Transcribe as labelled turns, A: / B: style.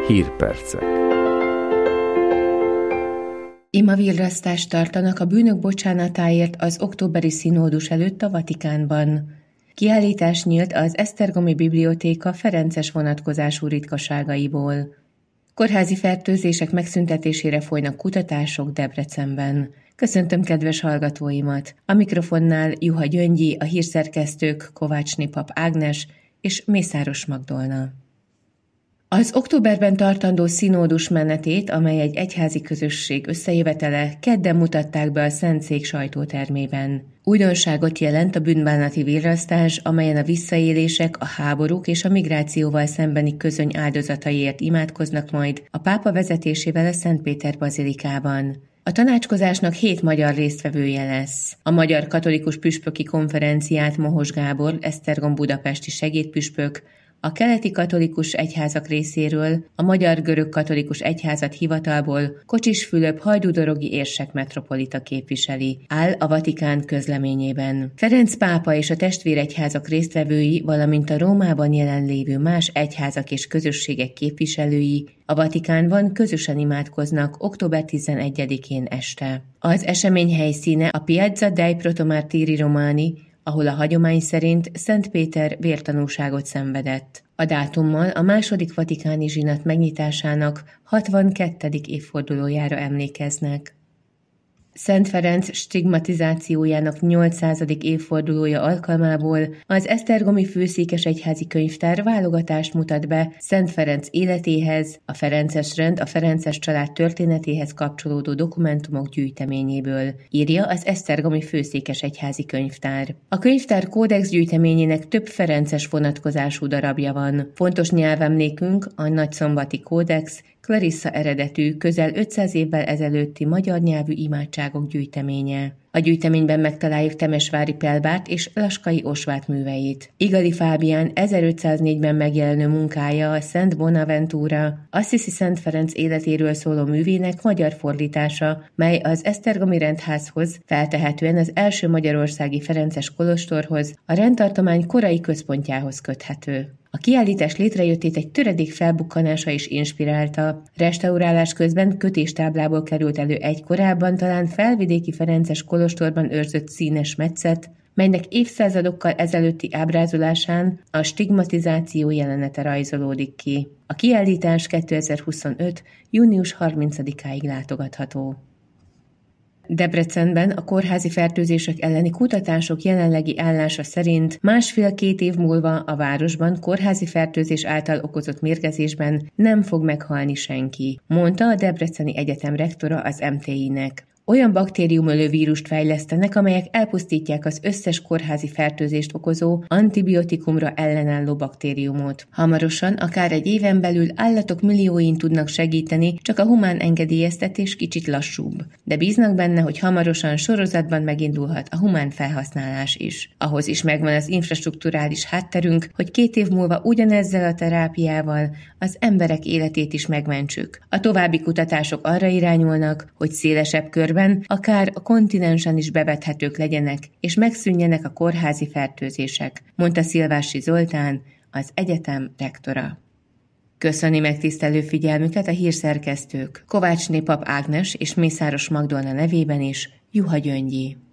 A: Hírpercek.
B: Imavirrasztást tartanak a bűnök bocsánatáért az októberi színódus előtt a Vatikánban. Kiállítás nyílt az Esztergomi Bibliothéka ferences vonatkozású ritkaságaiból. Kórházi fertőzések megszüntetésére folynak kutatások Debrecenben. Köszöntöm kedves hallgatóimat! A mikrofonnál Juha Gyöngyi, a hírszerkesztők Kovácsné Pap Ágnes és Mészáros Magdolna. Az októberben tartandó színódus menetét, amely egy egyházi közösség összejövetele, kedden mutatták be a Szentszék sajtótermében. Újdonságot jelent a bűnbánati virrasztás, amelyen a visszaélések, a háborúk és a migrációval szembeni közöny áldozataiért imádkoznak majd a pápa vezetésével a Szentpéter bazilikában. A tanácskozásnak 7 magyar résztvevője lesz. A Magyar Katolikus Püspöki Konferenciát Mohos Gábor, Esztergom budapesti segédpüspök, a keleti katolikus egyházak részéről a Magyar-Görög Katolikus Egyházat hivatalból Kocsis Fülöp hajdúdorogi érsek metropolita képviseli, áll a Vatikán közleményében. Ferenc pápa és a testvéregyházak résztvevői, valamint a Rómában jelenlévő más egyházak és közösségek képviselői a Vatikánban közösen imádkoznak október 11-én este. Az esemény helyszíne a Piazza dei Protomartiri Romani, ahol a hagyomány szerint Szent Péter vértanúságot szenvedett. A dátummal a második vatikáni zsinat megnyitásának 62. évfordulójára emlékeznek. Szent Ferenc stigmatizációjának 800. évfordulója alkalmából az Esztergomi Főszékesegyházi Könyvtár válogatást mutat be Szent Ferenc életéhez, a ferences rend, a ferences család történetéhez kapcsolódó dokumentumok gyűjteményéből, írja az Esztergomi Főszékesegyházi Könyvtár. A könyvtár kódex gyűjteményének több ferences vonatkozású darabja van. Fontos nyelvemlékünk a Nagyszombati Kódex, Clarissa eredetű, közel 500 évvel ezelőtti magyar nyelvű imádságok gyűjteménye. A gyűjteményben megtaláljuk Temesvári Pelbárt és Laskai Osvát műveit. Igali Fábián 1504-ben megjelenő munkája, a Szent Bonaventura, Assisi Szent Ferenc életéről szóló művének magyar fordítása, mely az esztergomi rendházhoz, feltehetően az első magyarországi ferences kolostorhoz, a rendtartomány korai központjához köthető. A kiállítás létrejöttét egy töredék felbukkanása is inspirálta. Restaurálás közben kötéstáblából került elő egy korábban talán felvidéki ferences kolostorban őrzött színes metszet, melynek évszázadokkal ezelőtti ábrázolásán a stigmatizáció jelenete rajzolódik ki. A kiállítás 2025. június 30-áig látogatható. Debrecenben a kórházi fertőzések elleni kutatások jelenlegi állása szerint 1,5-2 év múlva a városban kórházi fertőzés által okozott mérgezésben nem fog meghalni senki, mondta a Debreceni Egyetem rektora az MTI-nek. Olyan baktériumölő vírust fejlesztenek, amelyek elpusztítják az összes kórházi fertőzést okozó antibiotikumra ellenálló baktériumot. Hamarosan, akár egy éven belül állatok millióin tudnak segíteni, csak a humán engedélyeztetés kicsit lassúbb. De bíznak benne, hogy hamarosan sorozatban megindulhat a humán felhasználás is. Ahhoz is megvan az infrastrukturális hátterünk, hogy 2 év múlva ugyanezzel a terápiával az emberek életét is megmentsük. A további kutatások arra irányulnak, hogy szélesebb körben, akár a kontinensen is bevethetők legyenek, és megszűnjenek a kórházi fertőzések, mondta Szilvási Zoltán, az egyetem rektora. Köszöni megtisztelő figyelmüket a hírszerkesztők Kovácsné Pap Ágnes és Mészáros Magdolna nevében is, Juha Gyöngyi.